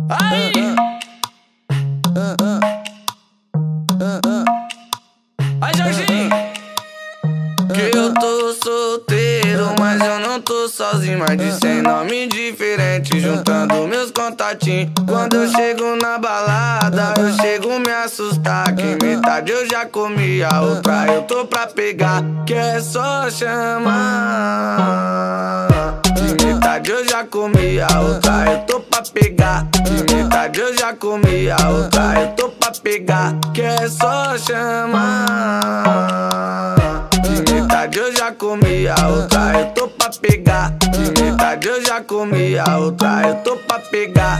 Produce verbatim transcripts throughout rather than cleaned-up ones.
Aí! Aí, Jorginho! Que eu tô solteiro, mas eu não tô sozinho. Mais de cem nomes diferentes, juntando meus contatinhos. Quando eu chego na balada, eu chego me assustar. Que metade eu já comi, a outra eu tô pra pegar. Que é só chamar. De metade eu já comi, a outra eu tô pra pegar. De metade eu já comi, a outra eu tô pra pegar. Que é só chamar. De metade eu já comi, a outra eu tô pra pegar. De metade eu já comi, a outra eu tô pra pegar.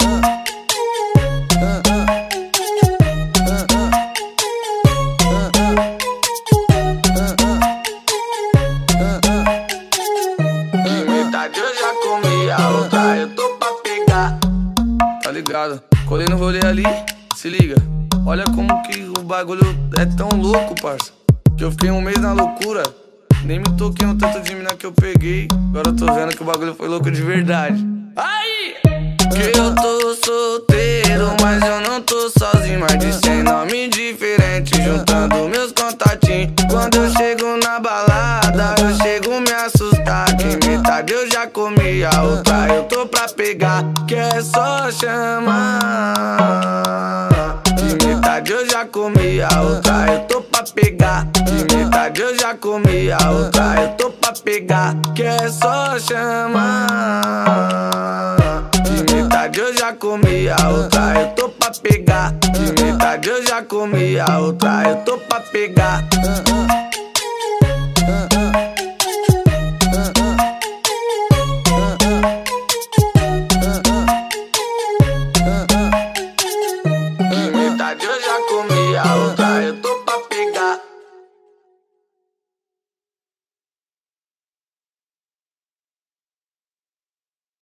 De metade eu já comi, a outra eu tô pra pegar. Tá ligado? Colei no rolê ali, se liga. Olha como que o bagulho é tão louco, parça. Que eu fiquei um mês na loucura. Nem me toquei no tanto de mina que eu peguei. Agora eu tô vendo que o bagulho foi louco de verdade. Aí! Que eu tô solteiro, mas eu não tô sozinho. Mais de cem nomes diferentes, juntando meus contatinhos. Quando eu chego na balada, eu chego me assustar. Que metade eu já comi, a outra eu tô pra pegar. Que é só chamar. De metade eu já comi, a outra eu tô pra pegar. De metade eu já comi, a outra eu tô pra pegar. Que é só chamar. De metade eu já comi, a outra eu tô pra pegar. De metade eu já comi, a outra eu tô pra pegar. De metade eu já comi, a outra